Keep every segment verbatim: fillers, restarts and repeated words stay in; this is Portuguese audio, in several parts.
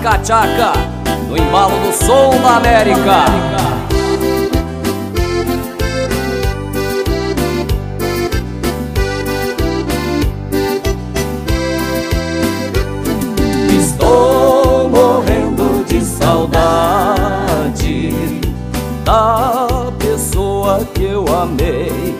tchaca-tchaca, no embalo do som da América. Estou morrendo de saudade da pessoa que eu amei.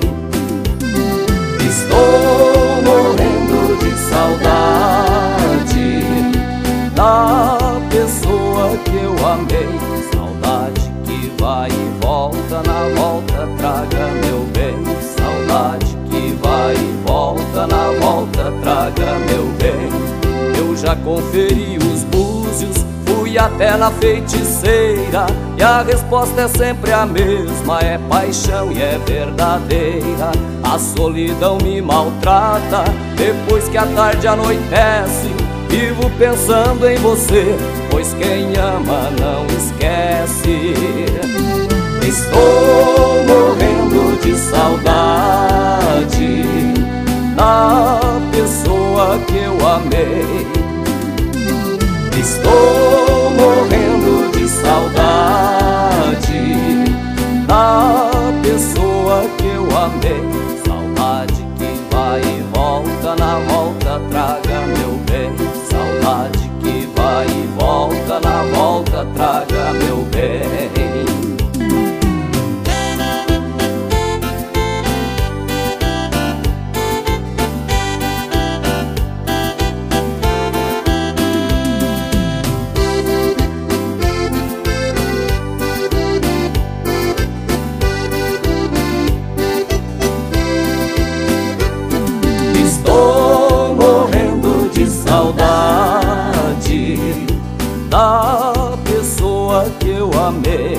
Estou morrendo de saudade da pessoa que eu amei. Saudade que vai e volta, na volta traga meu bem. Saudade que vai e volta, na volta traga meu bem. Eu já conferi os búzios, fui até na feiticeira, e a resposta é sempre a mesma, é paixão e é verdadeira. A solidão me maltrata, depois que a tarde anoitece, vivo pensando em você, pois quem ama não esquece. Estou morrendo de saudade da pessoa que eu amei. Estou morrendo de saudade da pessoa que eu amei. Saudade que vai e volta, na volta traga meu bem. Saudade que vai e volta, na volta traga meu bem. Estou morrendo de saudade da pessoa que eu amei.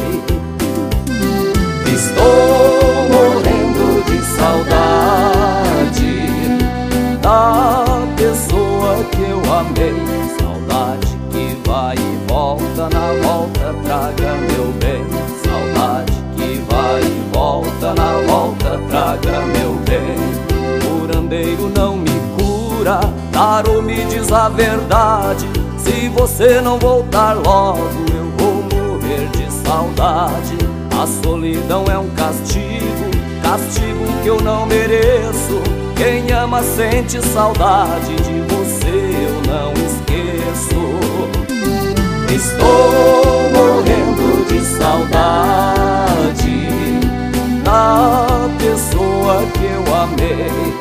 Estou morrendo de saudade da pessoa que eu amei. Saudade que vai e volta, na volta traga meu bem. Saudade que vai e volta, na volta traga meu bem. Curandeiro não me cura, tarô me diz a verdade. Se você não voltar logo, eu vou morrer de saudade. A solidão é um castigo, castigo que eu não mereço. Quem ama sente saudade, de você eu não esqueço. Estou morrendo de saudade da pessoa que eu amei.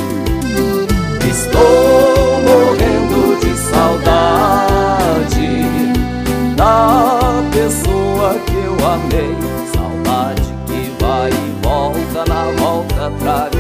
Estou morrendo de saudade da pessoa que eu amei. Saudade que vai e volta, na volta traga